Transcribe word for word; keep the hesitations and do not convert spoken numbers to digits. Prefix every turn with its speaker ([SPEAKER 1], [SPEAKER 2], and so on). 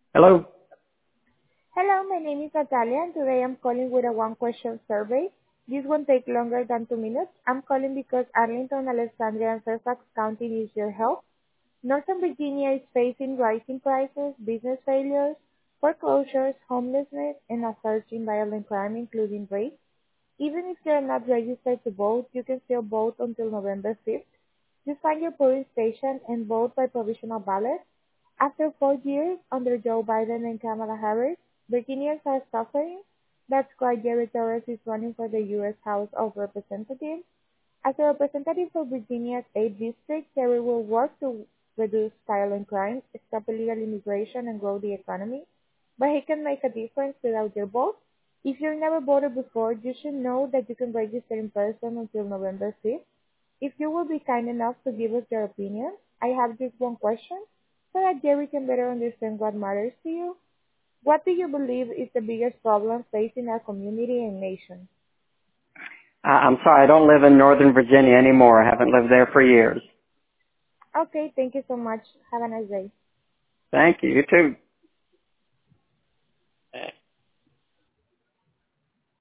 [SPEAKER 1] Hello?
[SPEAKER 2] Hello, my name is Natalia, and today I'm calling with a one-question survey. This won't take longer than two minutes. I'm calling because Arlington, Alexandria, and Fairfax County needs your help. Northern Virginia is facing rising prices, business failures, foreclosures, homelessness, and a surge in violent crime, including rape. Even if you're not registered to vote, you can still vote until November fifth. Just find your polling station and vote by provisional ballot. After four years under Joe Biden and Kamala Harris, Virginians are suffering. That's why Jerry Torres is running for the U S House of Representatives. As a representative for Virginia's eighth district, Jerry will work to reduce violent crime, stop illegal immigration, and grow the economy. But he can make a difference without your vote. If you've never voted before, you should know that you can register in person until November fifth. If you will be kind enough to give us your opinion, I have just one question so that Jerry can better understand what matters to you. What do you believe is the biggest problem facing our community and nation?
[SPEAKER 1] I- I'm sorry, I don't live in Northern Virginia anymore. I haven't lived there for years.
[SPEAKER 2] Okay, thank you so much. Have a nice day.
[SPEAKER 1] Thank you. You too.